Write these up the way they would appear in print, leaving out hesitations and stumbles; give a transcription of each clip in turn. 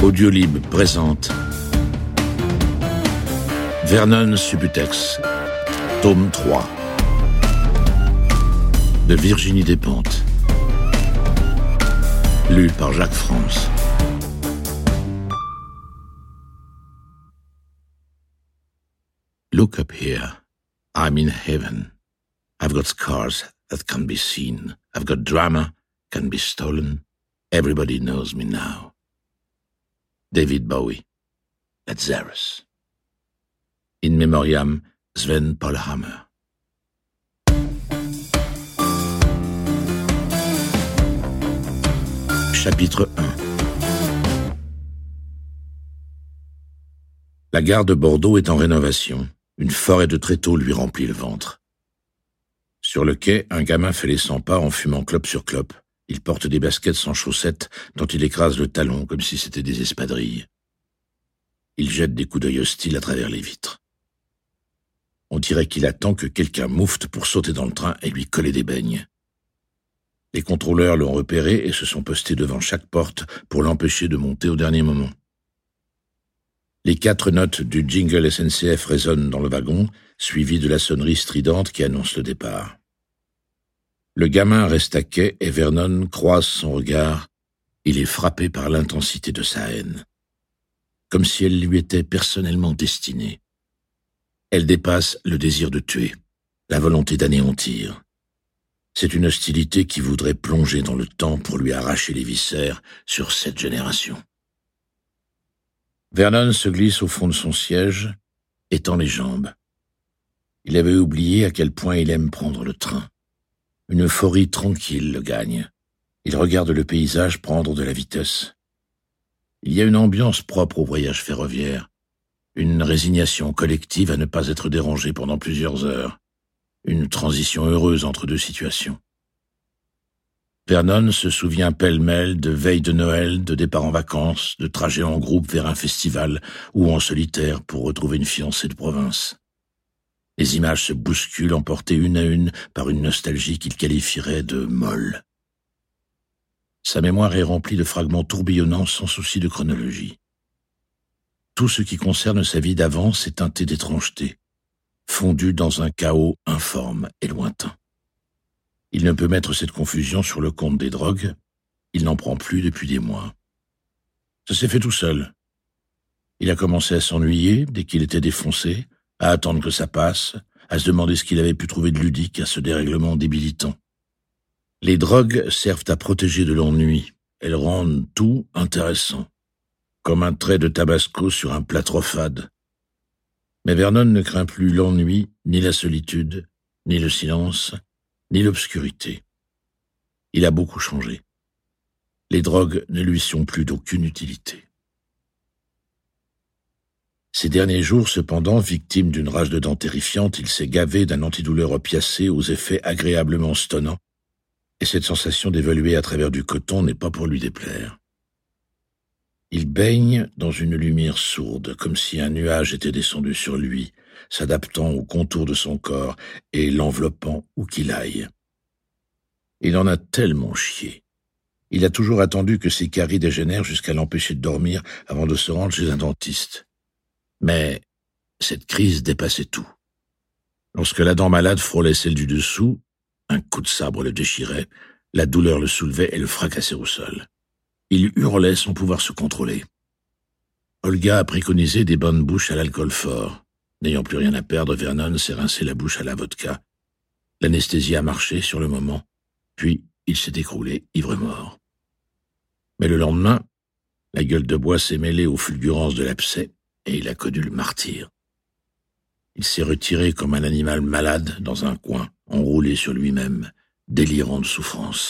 Audiolib présente Vernon Subutex, tome 3 de Virginie Despentes, lu par Jacques France. Look up here. I'm in heaven. I've got scars that can be seen. I've got drama, can be stolen. Everybody knows me now. David Bowie, Lazarus. In memoriam, Sven Polhammer. Chapitre 1. La gare de Bordeaux est en rénovation. Une forêt de tréteaux lui remplit le ventre. Sur le quai, un gamin fait les 100 pas en fumant clope sur clope. Il porte des baskets sans chaussettes dont il écrase le talon comme si c'était des espadrilles. Il jette des coups d'œil hostiles à travers les vitres. On dirait qu'il attend que quelqu'un moufte pour sauter dans le train et lui coller des beignes. Les contrôleurs l'ont repéré et se sont postés devant chaque porte pour l'empêcher de monter au dernier moment. Les 4 notes du jingle SNCF résonnent dans le wagon, suivies de la sonnerie stridente qui annonce le départ. Le gamin reste à quai et Vernon croise son regard. Il est frappé par l'intensité de sa haine. Comme si elle lui était personnellement destinée. Elle dépasse le désir de tuer, la volonté d'anéantir. C'est une hostilité qui voudrait plonger dans le temps pour lui arracher les viscères sur cette génération. Vernon se glisse au fond de son siège, étend les jambes. Il avait oublié à quel point il aime prendre le train. Une euphorie tranquille le gagne. Il regarde le paysage prendre de la vitesse. Il y a une ambiance propre au voyage ferroviaire, une résignation collective à ne pas être dérangé pendant plusieurs heures, une transition heureuse entre deux situations. Vernon se souvient pêle-mêle de veilles de Noël, de départs en vacances, de trajets en groupe vers un festival ou en solitaire pour retrouver une fiancée de province. Les images se bousculent, emportées une à une par une nostalgie qu'il qualifierait de molle. Sa mémoire est remplie de fragments tourbillonnants sans souci de chronologie. Tout ce qui concerne sa vie d'avance est teinté d'étrangeté, fondu dans un chaos informe et lointain. Il ne peut mettre cette confusion sur le compte des drogues, il n'en prend plus depuis des mois. Ça s'est fait tout seul. Il a commencé à s'ennuyer dès qu'il était défoncé, à attendre que ça passe, à se demander ce qu'il avait pu trouver de ludique à ce dérèglement débilitant. Les drogues servent à protéger de l'ennui, elles rendent tout intéressant, comme un trait de tabasco sur un plat trop fade. Mais Vernon ne craint plus l'ennui, ni la solitude, ni le silence, ni l'obscurité. Il a beaucoup changé. Les drogues ne lui sont plus d'aucune utilité. Ces derniers jours, cependant, victime d'une rage de dents terrifiante, il s'est gavé d'un antidouleur opiacé aux effets agréablement stonnants, et cette sensation d'évoluer à travers du coton n'est pas pour lui déplaire. Il baigne dans une lumière sourde, comme si un nuage était descendu sur lui, s'adaptant aux contours de son corps et l'enveloppant où qu'il aille. Il en a tellement chié. Il a toujours attendu que ses caries dégénèrent jusqu'à l'empêcher de dormir avant de se rendre chez un dentiste. Mais cette crise dépassait tout. Lorsque la dent malade frôlait celle du dessous, un coup de sabre le déchirait, la douleur le soulevait et le fracassait au sol. Il hurlait sans pouvoir se contrôler. Olga a préconisé des bains de bouche à l'alcool fort. N'ayant plus rien à perdre, Vernon s'est rincé la bouche à la vodka. L'anesthésie a marché sur le moment, puis il s'est écroulé, ivre-mort. Mais le lendemain, la gueule de bois s'est mêlée aux fulgurances de l'abcès, et il a connu le martyre. Il s'est retiré comme un animal malade dans un coin, enroulé sur lui-même, délirant de souffrance.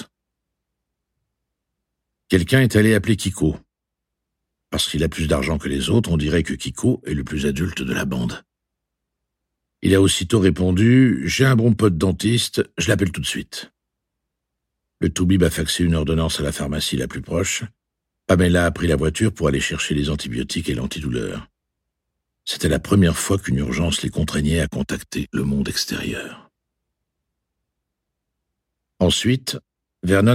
Quelqu'un est allé appeler Kiko. Parce qu'il a plus d'argent que les autres, on dirait que Kiko est le plus adulte de la bande. Il a aussitôt répondu « J'ai un bon pote dentiste, je l'appelle tout de suite ». Le toubib a faxé une ordonnance à la pharmacie la plus proche. Pamela a pris la voiture pour aller chercher les antibiotiques et l'antidouleur. C'était la première fois qu'une urgence les contraignait à contacter le monde extérieur. Ensuite, Vernon